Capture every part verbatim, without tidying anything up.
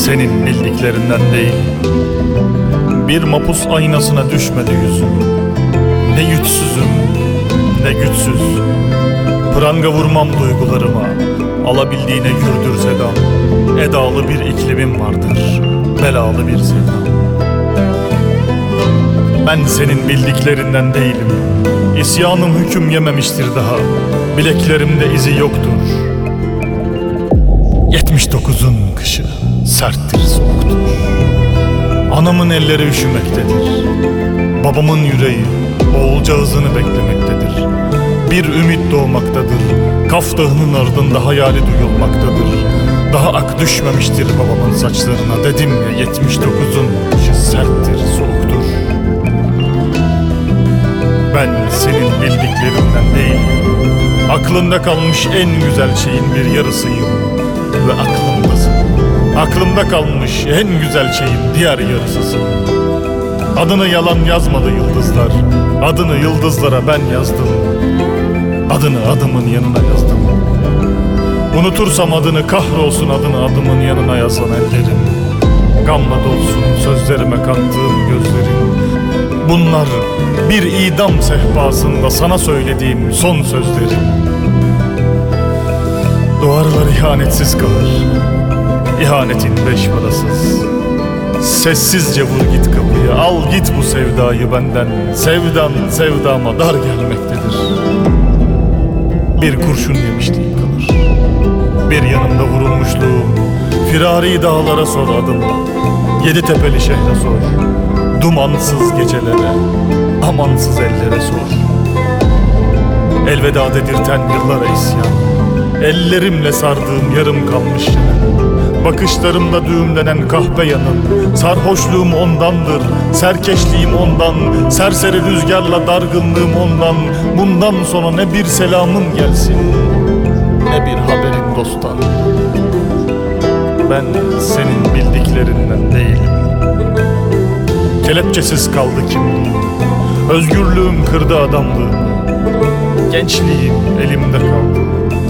senin bildiklerinden değil. Bir mapus aynasına düşmedi yüzüm. Ne yüzsüzüm, ne güçsüz. Pranga vurmam duygularıma, alabildiğine gürdür sedam. Edalı bir iklimim vardır, belalı bir sevdam. Ben senin bildiklerinden değilim. İsyanım hüküm yememiştir daha. Bileklerimde izi yoktur. Yetmiş dokuzun kışı serttir, soğuktur. Anamın elleri üşümektedir. Babamın yüreği oğulcağızını beklemektedir. Bir ümit doğmaktadır. Kaf Dağı'nın ardında hayali duyulmaktadır. Daha ak düşmemiştir babamın saçlarına. Dedim ya, yetmiş dokuzun kışı serttir, soğuktur. Ben senin bildiklerinden değil, aklında kalmış en güzel şeyin bir yarısıyım. Ve aklımdasın. Aklımda kalmış en güzel şeyin diğer yarısısın. Adını yalan yazmadı yıldızlar. Adını yıldızlara ben yazdım. Adını adımın yanına yazdım. Unutursam adını, kahrolsun adını adımın yanına yazan ellerim. Gamla dolsun sözlerime kattığım gözlerim. Bunlar bir idam sehpasında sana söylediğim son sözlerim. Duvarlar ihanetsiz kalır, İhanetin beş parasız. Sessizce vur git kapıyı, al git bu sevdayı benden. Sevdan sevdama dar gelmektedir. Bir kurşun yemişliği kalır, bir yanımda vurulmuşluğum. Firari dağlara sor adımı, yedi tepeli şehre sor. Dumansız gecelere, amansız ellere sor. Elveda dedirten yıllara isyan. Ellerimle sardığım yarım kalmış yanım. Bakışlarımda düğümlenen kahpe yanım. Sarhoşluğum ondandır, serkeşliğim ondan. Serseri rüzgarla dargınlığım ondan. Bundan sonra ne bir selamım gelsin, ne bir haberin dosttan. Ben senin bildiklerinden değilim. Kelepçesiz kaldı kimliğim. Özgürlüğüm kırdı adamlığımı. Gençliğim elimde kaldı.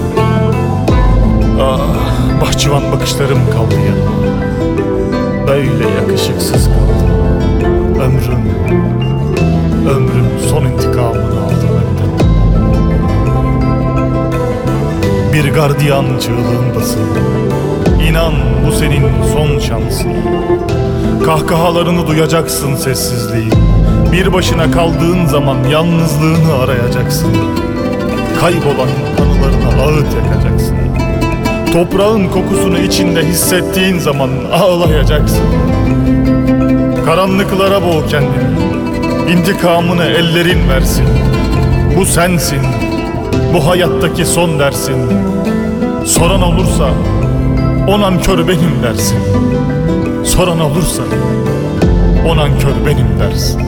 Ah, bahçıvan bakışlarım kaldı yanıma. Böyle yakışıksız kaldı. Ömrüm, ömrüm son intikamını aldı benden. Bir gardiyan çığlığındasın. İnan bu senin son şansın. Kahkahalarını duyacaksın sessizliğin. Bir başına kaldığın zaman yalnızlığını arayacaksın. Kaybolan anılarına ağıt yakacaksın. Toprağın kokusunu içinde hissettiğin zaman ağlayacaksın. Karanlıklara boğ kendini. İntikamını ellerin versin. Bu sensin. Bu hayattaki son dersin. Soran olursa o nankör benim dersin. Soran olursa o nankör benim dersin.